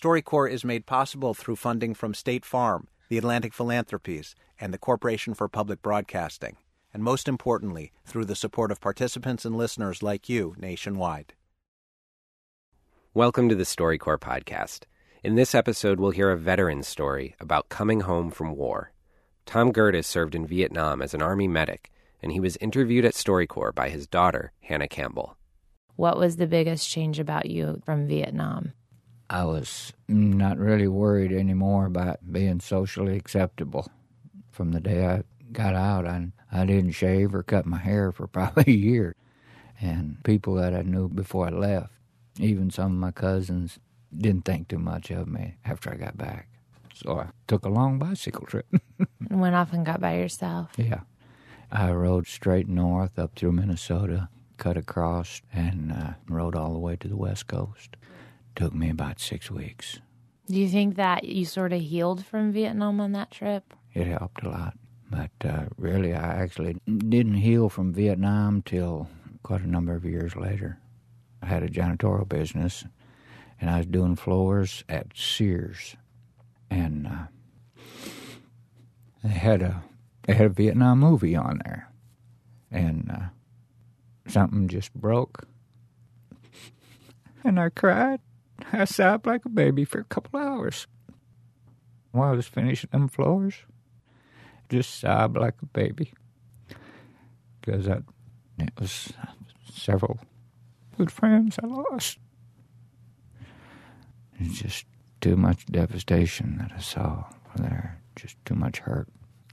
StoryCorps is made possible through funding from State Farm, the Atlantic Philanthropies, and the Corporation for Public Broadcasting, and most importantly, through the support of participants and listeners like you nationwide. Welcome to the StoryCorps podcast. In this episode, we'll hear a veteran's story about coming home from war. Tom Gerdes served in Vietnam as an Army medic, and he was interviewed at StoryCorps by his daughter, Hannah Campbell. What was the biggest change about you from Vietnam? I was not really worried anymore about being socially acceptable. From the day I got out, I didn't shave or cut my hair for probably a year. And people that I knew before I left, even some of my cousins, didn't think too much of me after I got back. So I took a long bicycle trip. And went off and got by yourself? Yeah. I rode straight north up through Minnesota, cut across, and rode all the way to the West Coast. Took me about 6 weeks. Do you think that you sort of healed from Vietnam on that trip? It helped a lot. But really, I actually didn't heal from Vietnam till quite a number of years later. I had a janitorial business, and I was doing floors at Sears. And they had a Vietnam movie on there. And something just broke. And I cried. I sobbed like a baby for a couple hours. While I was finishing them floors, just sobbed like a baby. Because it was several good friends I lost. It's just too much devastation that I saw there. Just too much hurt.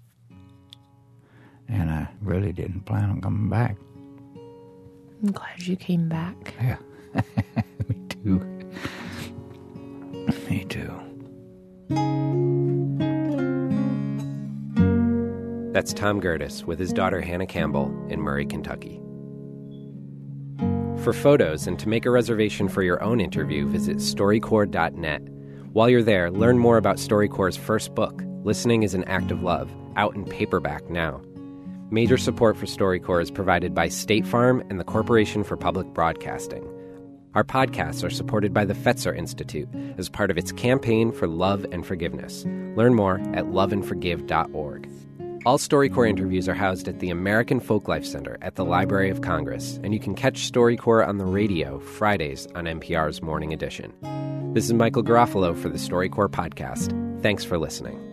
And I really didn't plan on coming back. I'm glad you came back. Yeah. Me too. Me too. That's Tom Gerdes with his daughter Hannah Campbell in Murray, Kentucky. For photos and to make a reservation for your own interview, visit StoryCorps.net. While you're there, learn more about StoryCorps' first book, Listening is an Act of Love, out in paperback now. Major support for StoryCorps is provided by State Farm and the Corporation for Public Broadcasting. Our podcasts are supported by the Fetzer Institute as part of its campaign for love and forgiveness. Learn more at loveandforgive.org. All StoryCorps interviews are housed at the American Folklife Center at the Library of Congress, and you can catch StoryCorps on the radio Fridays on NPR's Morning Edition. This is Michael Garofalo for the StoryCorps podcast. Thanks for listening.